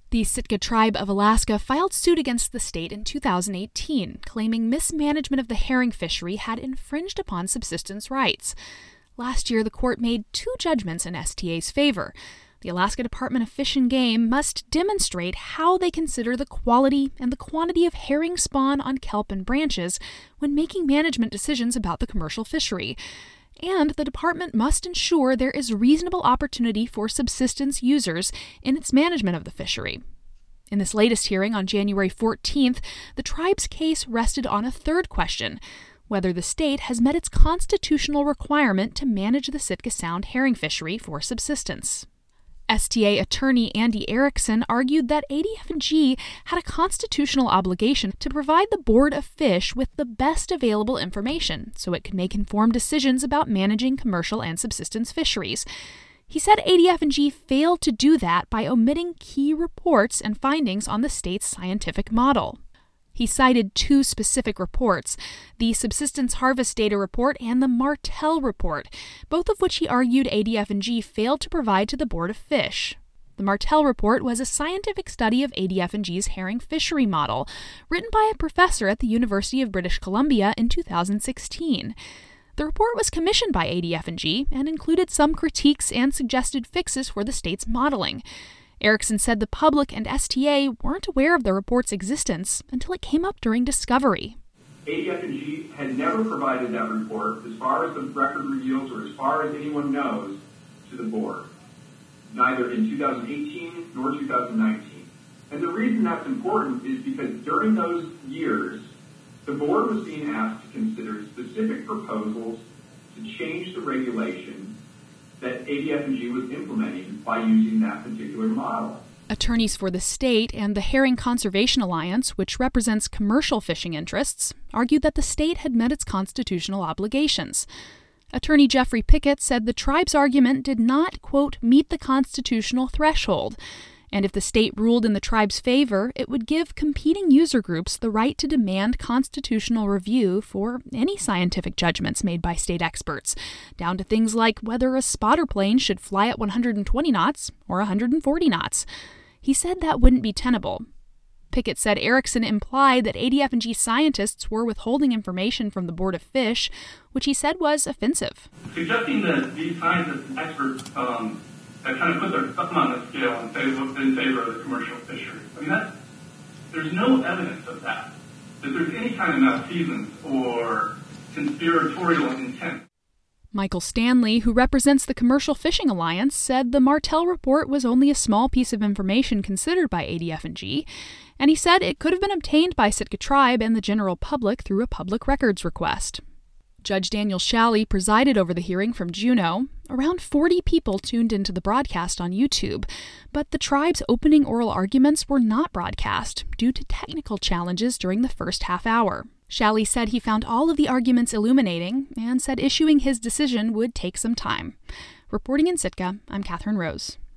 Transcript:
The Sitka Tribe of Alaska filed suit against the state in 2018, claiming mismanagement of the herring fishery had infringed upon subsistence rights. Last year, the court made two judgments in STA's favor. The Alaska Department of Fish and Game must demonstrate how they consider the quality and the quantity of herring spawn on kelp and branches when making management decisions about the commercial fishery. And the department must ensure there is reasonable opportunity for subsistence users in its management of the fishery. In this latest hearing on January 14th, the tribe's case rested on a third question: whether the state has met its constitutional requirement to manage the Sitka Sound herring fishery for subsistence. STA attorney Andy Erickson argued that ADF&G had a constitutional obligation to provide the Board of Fish with the best available information so it could make informed decisions about managing commercial and subsistence fisheries. He said ADF&G failed to do that by omitting key reports and findings on the state's scientific model. He cited two specific reports, the Subsistence Harvest Data Report and the Martel Report, both of which he argued ADF&G failed to provide to the Board of Fish. The Martel Report was a scientific study of ADF&G's herring fishery model, written by a professor at the University of British Columbia in 2016. The report was commissioned by ADF&G and included some critiques and suggested fixes for the state's modeling. Erickson said the public and STA weren't aware of the report's existence until it came up during discovery. ADF&G had never provided that report, as far as the record reveals or as far as anyone knows, to the board, neither in 2018 nor 2019. And the reason that's important is because during those years, the board was being asked to consider specific proposals to change the regulation that ADF&G was implementing by using that particular model. Attorneys for the state and the Herring Conservation Alliance, which represents commercial fishing interests, argued that the state had met its constitutional obligations. Attorney Jeffrey Pickett said the tribe's argument did not, quote, meet the constitutional threshold, and if the state ruled in the tribe's favor, it would give competing user groups the right to demand constitutional review for any scientific judgments made by state experts, down to things like whether a spotter plane should fly at 120 knots or 140 knots. He said that wouldn't be tenable. Pickett said Erickson implied that ADF&G scientists were withholding information from the Board of Fish, which he said was offensive. Suggesting that these scientists and experts that kind of put their thumb on the scale and say look in favor of the commercial fishery. I mean, there's no evidence of that there's any kind of malfeasance or conspiratorial intent. Michael Stanley, who represents the Commercial Fishing Alliance, said the Martel report was only a small piece of information considered by ADF&G, and he said it could have been obtained by Sitka Tribe and the general public through a public records request. Judge Daniel Shalley presided over the hearing from Juneau. Around 40 people tuned into the broadcast on YouTube, but the tribe's opening oral arguments were not broadcast due to technical challenges during the first half hour. Shalley said he found all of the arguments illuminating and said issuing his decision would take some time. Reporting in Sitka, I'm Catherine Rose.